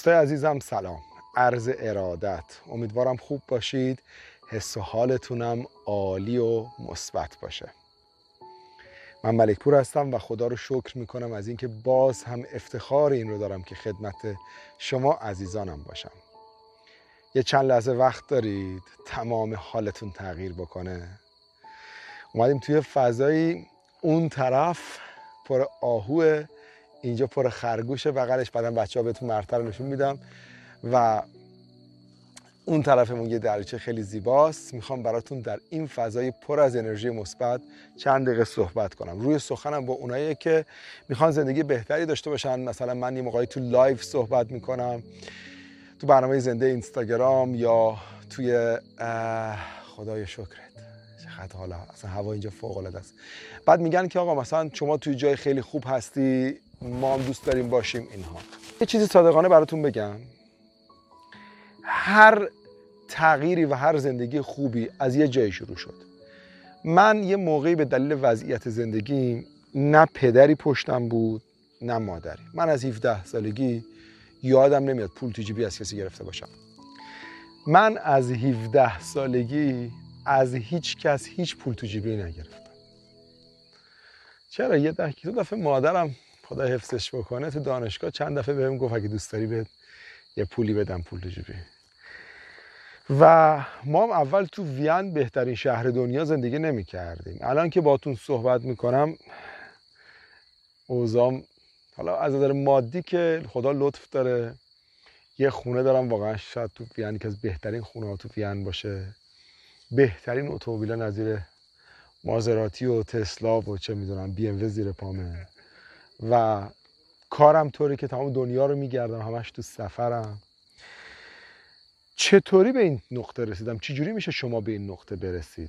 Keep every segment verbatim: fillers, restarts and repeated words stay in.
دوستای عزیزم سلام، عرض ارادت. امیدوارم خوب باشید، حس و حالتونم عالی و مثبت باشه. من ملک پور هستم و خدا رو شکر میکنم از اینکه باز هم افتخار این رو دارم که خدمت شما عزیزانم باشم. یه چند لحظه وقت دارید تمام حالتون تغییر بکنه؟ اومدیم توی فضایی، اون طرف پر آهوه، اینجا پر خرگوشه بغلش، بعدم بچه ها بهتون مرتر رو نشون میدم و اون طرفمون یه دریاچه خیلی زیباست. میخوام براتون در این فضای پر از انرژی مثبت چند دقیقه صحبت کنم. روی سخنم با اونایی که میخوان زندگی بهتری داشته باشن. مثلا من یه موقعی تو لایو صحبت میکنم، تو برنامه زنده اینستاگرام یا توی خدای شکرت چقدر حالا اصلا هوا اینجا فوق العاده است. بعد میگن که آقا مثلا شما توی جای خیلی خوب هستی، ما هم دوست داریم باشیم. اینها یه چیزی صادقانه براتون بگم، هر تغییری و هر زندگی خوبی از یه جایی شروع شد. من یه موقعی به دلیل وضعیت زندگیم نه پدری پشتم بود نه مادری. من از هفده سالگی یادم نمیاد پول تو جیبی از کسی گرفته باشم. من از هفده سالگی از هیچ کس هیچ پول تو جیبی نگرفتم. چرا؟ یه دفعه دو دفعه مادرم خدا حفظش بکنه تو دانشگاه چند دفعه بهم گفت اگه دوست داری بهت یه پولی بدم پول تو جیبی. و ما هم اول تو وین، بهترین شهر دنیا، زندگی نمی کردیم. الان که باتون صحبت میکنم اوضاع حالا از نظر مادی که خدا لطف داره، یه خونه دارم واقعا شاید تو وین که از بهترین خونه ها تو وین باشه، بهترین اتومبیلا نظیر مازراتی و تسلا و چه میدونم بی ام و زیر پامه و کارم طوری که تمام دنیا رو میگردم، همش تو سفرم. چطوری به این نقطه رسیدم؟ چجوری میشه شما به این نقطه برسید؟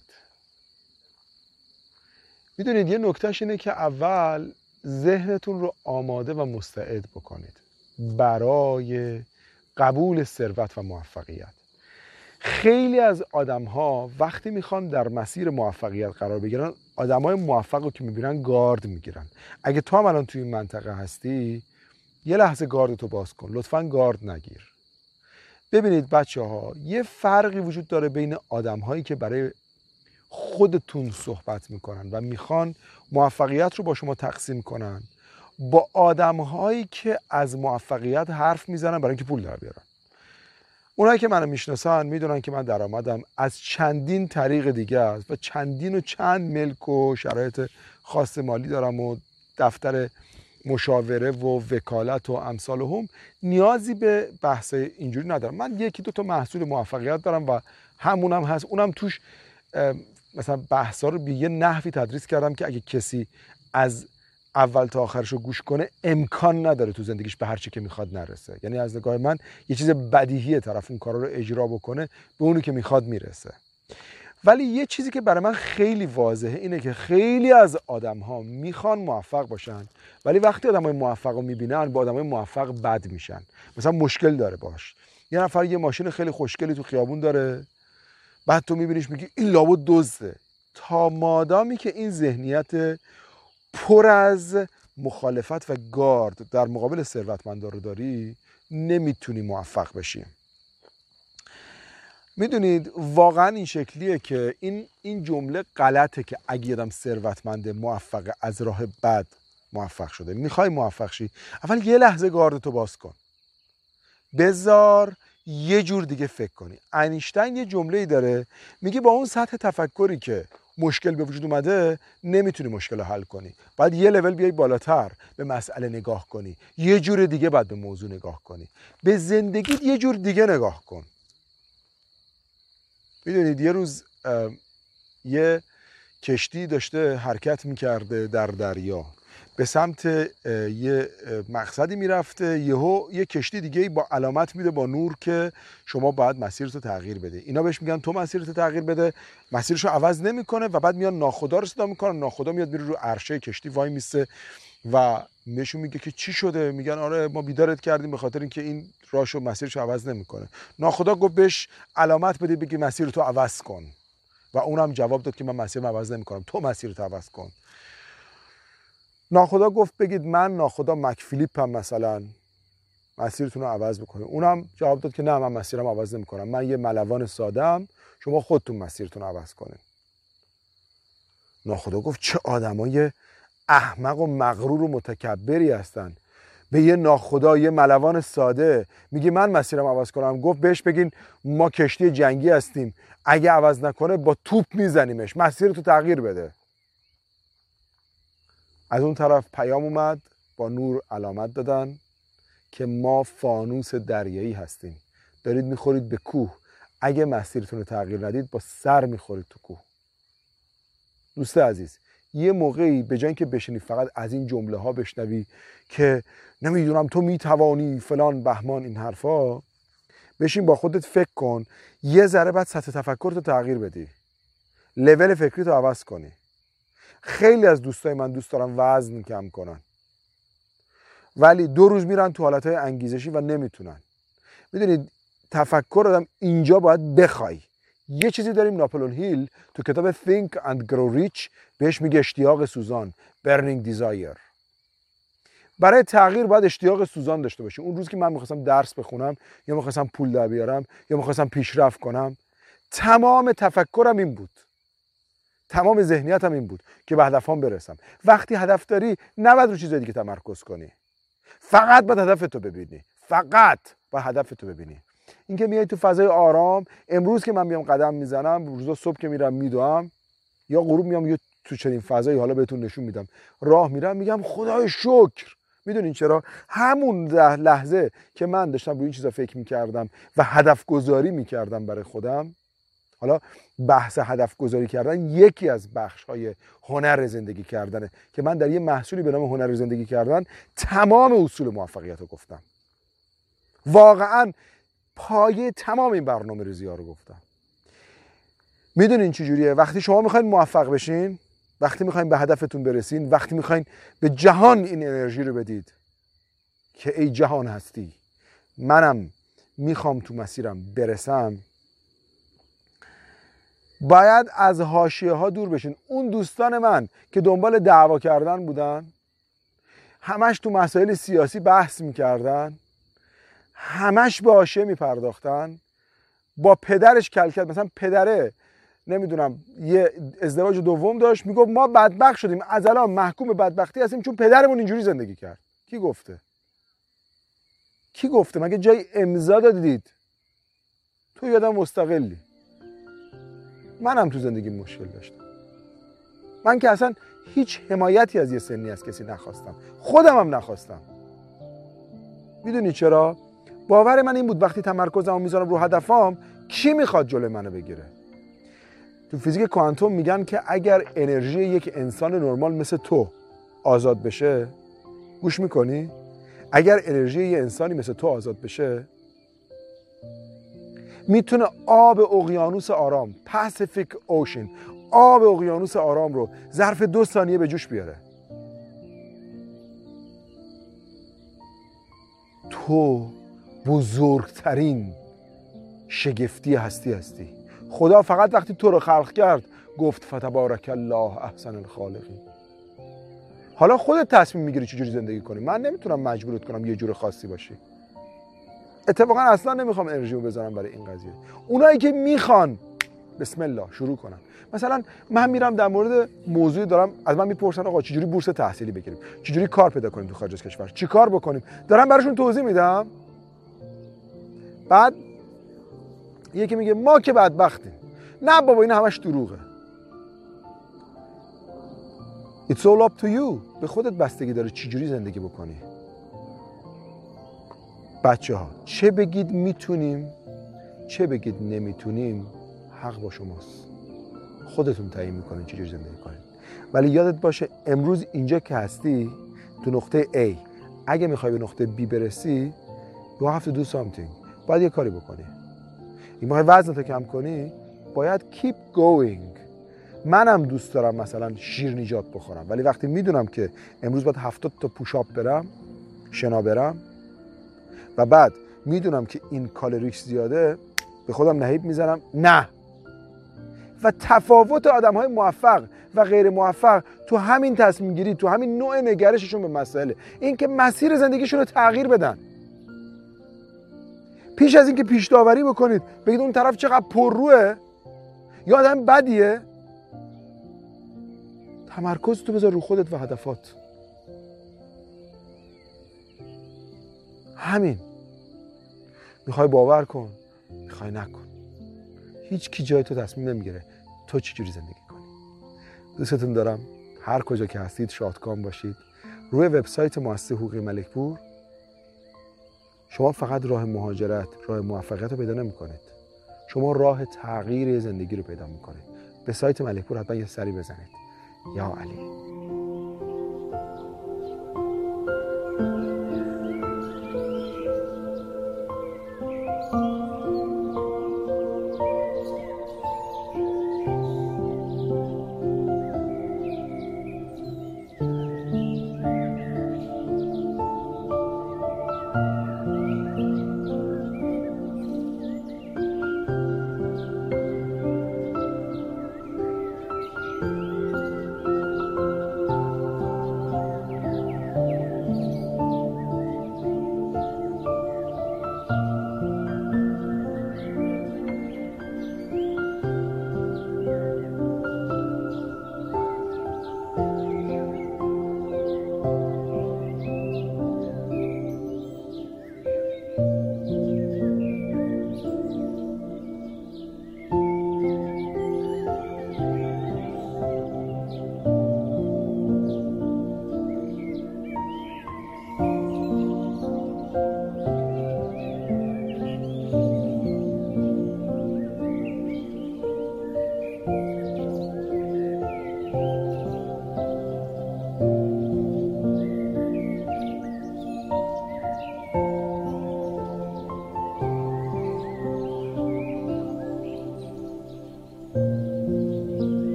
میدونید یه نکتهش اینه که اول ذهنتون رو آماده و مستعد بکنید برای قبول ثروت و موفقیت. خیلی از آدم ها وقتی میخوان در مسیر موفقیت قرار بگیرن، آدم های موفق رو که میبینن گارد میگیرن. اگه تو هم الان توی این منطقه هستی، یه لحظه گاردتو باز کن، لطفاً گارد نگیر. ببینید بچه ها، یه فرقی وجود داره بین آدم هایی که برای خودتون صحبت میکنن و میخوان موفقیت رو با شما تقسیم کنن، با آدم هایی که از موفقیت حرف میزنن برای اینکه پول در بیارن. اونایی که منو میشناسن میدونن که من درآمدم از چندین طریق دیگه است و چندین و چند ملک و شرایط خاص مالی دارم و دفتر مشاوره و وکالت و امثال هم. نیازی به بحث اینجوری ندارم. من یکی دو تا محصول موفقیت دارم و همونم هست. اونم توش مثلا بحثا رو به یه نحوی تدریس کردم که اگه کسی از اول تا آخرش رو گوش کنه امکان نداره تو زندگیش به هر چی که میخواد نرسه. یعنی از نگاه من یه چیز بدیهیه طرف اون کارا رو اجرا بکنه به اونی که میخواد میرسه. ولی یه چیزی که برای من خیلی واضحه اینه که خیلی از آدم ها میخوان موفق باشن، ولی وقتی آدم های موفق رو میبینن با آدم های موفق بد میشن. مثلا مشکل داره باش. یه نفر یه ماشین خیلی خوشگلی تو خیابون داره، بعد تو میبینیش میگی این لابد دزده. تا مادامی که این ذهنیت پر از مخالفت و گارد در مقابل ثروتمندا رو داری، نمیتونی موفق بشی. میدونید واقعا این شکلیه که این این جمله غلطه که اگه آدم ثروتمند موفق از راه بد موفق شده، میخوای موفق شی، اول یه لحظه گاردتو باز کن، بذار یه جور دیگه فکر کنی. اینشتین یه جمله‌ای داره میگه با اون سطح تفکری که مشکل به وجود اومده نمیتونی مشکل رو حل کنی، باید یه لول بیای بالاتر به مسئله نگاه کنی، یه جور دیگه باید به موضوع نگاه کنی، به زندگیت یه جور دیگه نگاه کن. میدونید یه روز یه کشتی داشته حرکت میکرده در دریا، به سمت یه مقصدی میرفته، یهو یه کشتی دیگه با علامت میده با نور که شما باید مسیرتو تغییر بده. اینا بهش میگن تو مسیرتو تغییر بده، مسیرشو عوض نمیکنه و بعد میان ناخدا رو صدا میکنن، ناخدا میاد میره رو عرشه کشتی وای میسته و بهشون میگه که چی شده؟ میگن آره ما بیدارت کردیم به خاطر اینکه این راهشو مسیرشو عوض نمیکنه. ناخدا گفت بهش علامت بده بگی مسیرتو عوض کن و اونم جواب داد که من مسیرم عوض نمیکنم، تو مسیرتو عوض کن. ناخدا گفت بگید من ناخدا مک فیلیپم، مثلا مسیرتون رو عوض بکنید. اونم جواب داد که نه، من مسیرم عوض نمی‌کنم، من یه ملوان ساده‌ام، شما خودتون مسیرتون رو عوض کنید. ناخدا گفت چه آدمای احمق و مغرور و متکبری هستن، به یه ناخدا، یه ملوان ساده میگه من مسیرم عوض کنم. گفت بهش بگین ما کشتی جنگی هستیم، اگه عوض نکنه با توپ میزنیمش، مسیرتو تغییر بده. از اون طرف پیام اومد، با نور علامت دادن که ما فانوس دریایی هستیم، دارید میخورید به کوه، اگه مسیرتون رو تغییر ندید با سر میخورید تو کوه. دوست عزیز، یه موقعی به جای اینکه بشینی فقط از این جمله ها بشنوی که نمیدونم تو میتوانی فلان بهمان این حرفا، بشین با خودت فکر کن، یه ذره بعد سطح تفکر تو تغییر بدی، لول فکری تو عوض کنی. خیلی از دوستای من دوست دارن وزن کم کنن، ولی دو روز میرن تو حالتهای انگیزشی و نمیتونن. میدونید تفکر آدم اینجا باید بخوای. یه چیزی داریم ناپلئون هیل تو کتاب Think and Grow Rich بهش میگه اشتیاق سوزان، Burning Desire. برای تغییر باید اشتیاق سوزان داشته باشی. اون روز که من میخواستم درس بخونم یا میخواستم پول در بیارم یا میخواستم پیشرفت کنم، تمام تفکرم این بود، تمام ذهنیتم این بود که به هدفام برسم. وقتی هدف داری نباید رو چیزایی دیگه تمرکز کنی، فقط باید هدفتو ببینی، فقط باید هدفتو ببینی. اینکه میای تو فضای آرام، امروز که من میام قدم میزنم، روزا صبح که میرم میدوام یا غروب میام یا تو چنین فضایی، حالا بهتون نشون میدم، راه میرم میگم خدای شکر. میدونین چرا؟ همون لحظه که من داشتم روی این چیزا فکر میکردم و هدف گذاری میکردم برای خودم، حالا بحث هدف گذاری کردن یکی از بخش های هنر زندگی کردنه که من در یه محصولی به نام هنر زندگی کردن تمام اصول موفقیت رو گفتم. واقعا پایه تمام این برنامه ریزی ها رو گفتم. میدونین چی جوریه؟ وقتی شما میخواین موفق بشین، وقتی میخواین به هدفتون برسین، وقتی میخواین به جهان این انرژی رو بدید که ای جهان هستی، منم میخوام تو مسیرم برسم، باید از حاشیه ها دور بشین. اون دوستان من که دنبال دعوا کردن بودن، همش تو مسائل سیاسی بحث میکردن، همش به حاشیه میپرداختن، با پدرش کل کرد. مثلا پدره نمیدونم یه ازدواج دوم داشت، میگفت ما بدبخت شدیم، از الان محکوم بدبختی هستیم چون پدرمون اینجوری زندگی کرد. کی گفته؟ کی گفته؟ مگه جای امضا دادید؟ تو یادم مستقلی. منم تو زندگی مشکل داشتم. من که اصلا هیچ حمایتی از یه سنی از کسی نخواستم، خودم هم نخواستم. میدونی چرا؟ باور من این بود وقتی تمرکزمو میذارم رو هدفام، کی میخواد جلوی منو بگیره؟ تو فیزیک کوانتوم میگن که اگر انرژی یک انسان نرمال مثل تو آزاد بشه، گوش میکنی؟ اگر انرژی یک انسانی مثل تو آزاد بشه، میتونه آب اقیانوس آرام، پاسیفیک اوشن، آب اقیانوس آرام رو ظرف دو ثانیه به جوش بیاره. تو بزرگترین شگفتی هستی هستی. خدا فقط وقتی تو رو خلق کرد گفت فتبارک الله احسن الخالقین. حالا خودت تصمیم میگیری چجوری زندگی کنی. من نمیتونم مجبورت کنم یه جور خاصی باشی. اتفاقا اصلا نمیخوام انرژیمو بذارم برای این قضیه. اونایی که میخوان بسم الله شروع کنن. مثلا من میرم در مورد موضوعی دارم، از من میپرسن آقا چجوری بورس تحصیلی بگیریم، چجوری کار پیدا کنیم تو خارج از کشور، چی کار بکنیم، دارم براشون توضیح میدم. بعد یکی میگه ما که بدبختیم. نه بابا این همش دروغه. It's all up to you. به خودت بستگی داره چجوری زندگی بکنی. بچه ها چه بگید میتونیم چه بگید نمیتونیم، حق با شماست. خودتون تعیین میکنین چجوری زندگی کنین. ولی یادت باشه امروز اینجا که هستی تو نقطه A، اگه میخوای به نقطه B برسی you have to do something. باید یه کاری بکنی. این میخوای وزنتو کم کنی، باید keep going. منم دوست دارم مثلا شیرینیجات بخورم، ولی وقتی میدونم که امروز باید هفتاد تا پوشاپ برم، شنا برم، و بعد میدونم که این کالریش زیاده، به خودم نهیب میزنم نه. و تفاوت آدم‌های موفق و غیر موفق تو همین تصمیم گیری، تو همین نوع نگرششون به مسائل، این که مسیر زندگیشون رو تغییر بدن. پیش از اینکه پیش داوری بکنید بگید اون طرف چقدر پرروه یا آدم بدیه، تمرکز تو بذار رو خودت و هدفات. همین. میخوای باور کن، میخوای نکن، هیچ کی جای تو تصمیم نمیگیره تو چی جوری زندگی کنی. دوستتون دارم. هر کجا که هستید شادکام باشید. روی وبسایت مؤسسه حقوقی ملکپور شما فقط راه مهاجرت، راه موفقیت رو پیدا نمی‌کنید. شما راه تغییر زندگی رو پیدا می‌کنید. به سایت ملکپور حتما یه سری بزنید. یا علی.